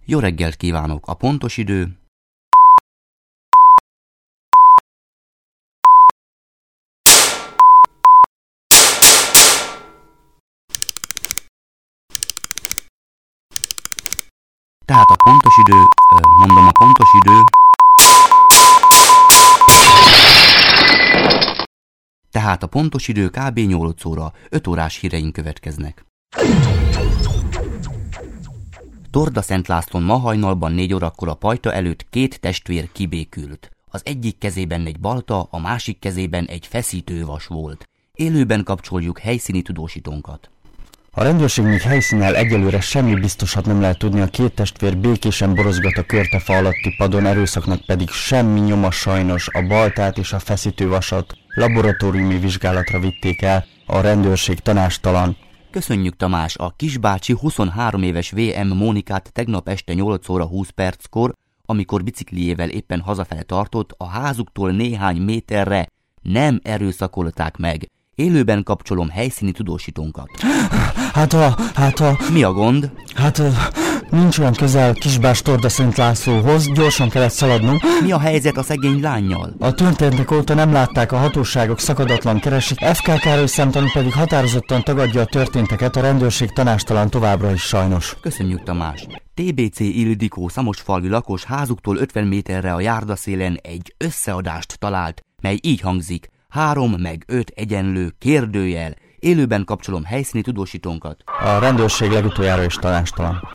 Jó reggelt kívánok! A pontos idő... Tehát a pontos idő... mondom, a pontos idő... Tehát a pontos idő kb. 8 óra, 5 órás híreink következnek. Tordaszentlászlón ma hajnalban 4 órakor a pajta előtt 2 testvér kibékült. Az egyik kezében egy balta, a másik kezében egy feszítővas volt. Élőben kapcsoljuk helyszíni tudósítónkat. A rendőrség még helyszínnel egyelőre semmi biztosat nem lehet tudni, a 2 testvér békésen borozgat a körtefa alatti padon, erőszaknak pedig semmi nyoma sajnos. A baltát és a feszítővasat laboratóriumi vizsgálatra vitték el, a rendőrség tanástalan. Köszönjük, Tamás! A kisbácsi 23 éves VM Mónikát tegnap este 8 óra 20 perckor, amikor bicikliével éppen hazafele tartott, a házuktól néhány méterre nem erőszakolták meg. Élőben kapcsolom helyszíni tudósítónkat. Mi a gond? Nincs olyan közel Kisbás Tordaszentlászlóhoz, gyorsan kellett szaladnunk. Mi a helyzet a szegény lánnyal? A történtek óta nem látták a hatóságok, szakadatlan keresik, FK Károly szemtanú pedig határozottan tagadja a történteket, a rendőrség tanástalan továbbra is sajnos. Köszönjük, Tamás! TBC Ildikó szamosfalvi lakos házuktól 50 méterre a járdaszélen egy összeadást talált, mely így hangzik: 3 meg 5 egyenlő kérdőjel. Élőben kapcsolom helyszíni tudósítónkat. A rendőrség legutoljára is tanástalan.